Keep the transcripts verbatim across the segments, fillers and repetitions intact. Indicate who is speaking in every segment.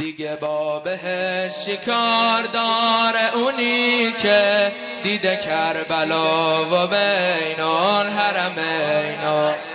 Speaker 1: دیگه با بهش شکار داره اونی که دیده کربلا و بین الحرمین.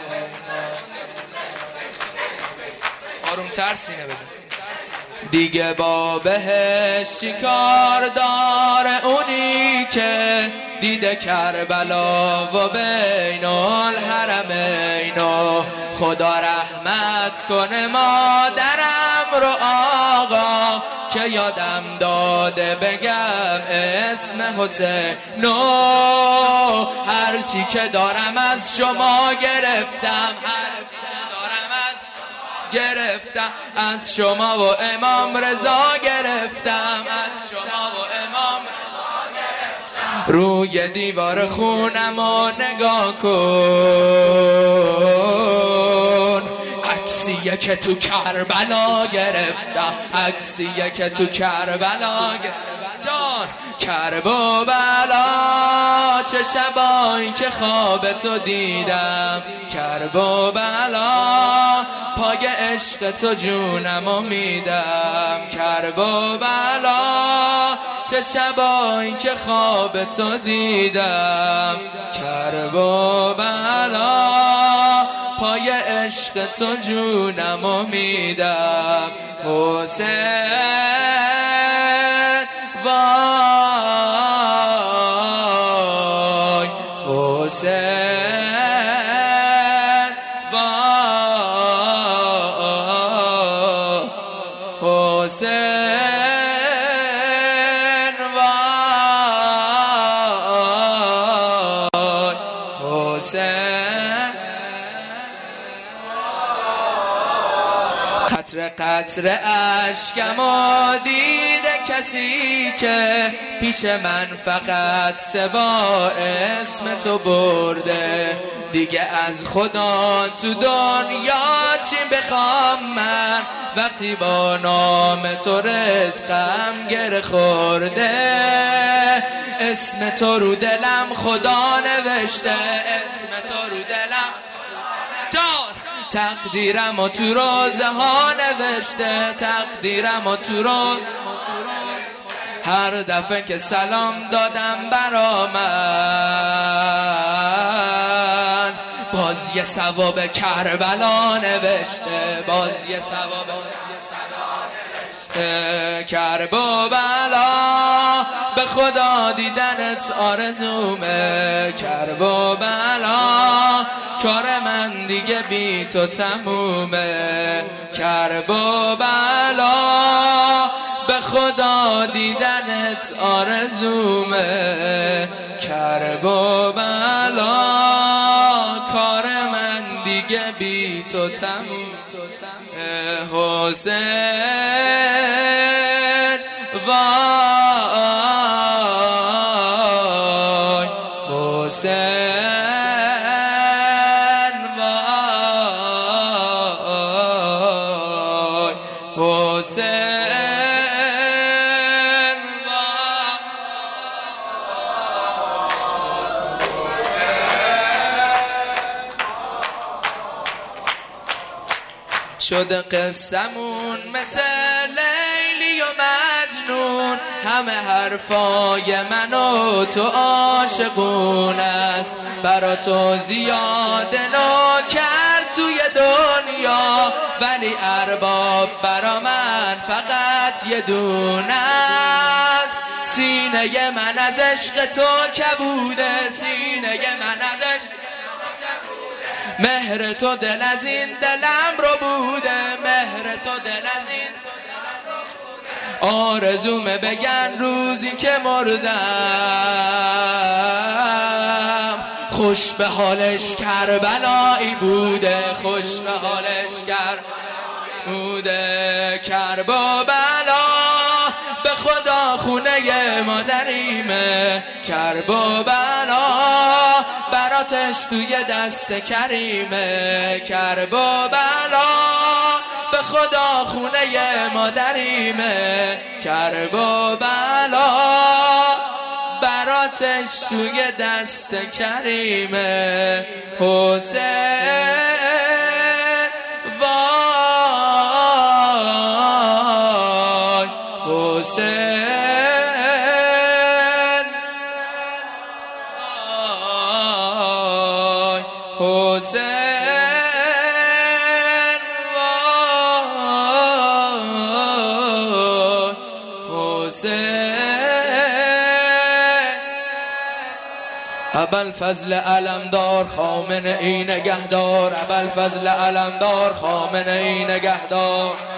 Speaker 1: آروم تر سینه بزن. دیگه با بهش شکار داره اونی که دیده کربلا و بین الحرمین. خدا رحمت کنه مادرم رو آقا که یادم داده بگم اسم حسین. نو هرچی که دارم از شما گرفتم، هرچی که دارم از گرفتم از شما و امام رضا گرفتم، از شما و امام رضا گرفتم. روی دیوار خونمو نگاه کن، عکسیه که تو کربلا گرفتم، عکسیه که تو کربلا گرفتم. کرب و بلا چه شبایی که خواب تو دیدم، کرب و بلا پای عشق تو جونمو میدم. کرب و بلا چه شبایی که خواب تو دیدم، کرب و بلا پای عشق تو جونمو میدم. حسین وای حسین وای حسین وای حسین. قطره قطره اشکمو دیده کسی که پیش من فقط سبا اسم تو برده. دیگه از خدا تو دنیا چی بخوام من وقتی با نام تو رزقم گره خورده. اسم تو رو دلم خدا نوشته، اسم تو رو دلم جان. تقدیرم و تو روزه ها نوشته، تقدیرم و تو روزه. هر دفعه که سلام دادم برا من باز یه ثواب کربلا نوشته، باز یه ثواب کرب و بلا. به خدا دیدنت آرزومه، کرب و بلا کار من دیگه بی تو تمومه. کرب و بلا به خدا دیدنت آرزومه، کرب و بلا کار من دیگه بی تو تمومه. حسین وای حسین وای حسین وای. شده قصمون مثل لیلی و مجنون، همه حرفای من و تو عاشقون است. برا تو زیاده نوکر توی دنیا، ولی ارباب برا من فقط یه دونه است. سینه من از عشق تو کبوده، سینه من از عشق مهر تو دل از این دلم رو بوده، مهر تو دل از این آرزومه بگن روزی که مردم خوش به حالش کربلایی بوده، خوش به حالش کربلایی بوده. کرب و بلا به خدا خونه مادریمه، کرب و بلا براتش توی دست کریمه. کرب و بلا به خدا خونه مادریمه، کرب و بلا براتش توی دست کریمه. حسین وای حسین وای حسین وای حسین ابوالفضل علمدار خامنه ای نگهدار ابوالفضل علمدار خامنه ای نگهدار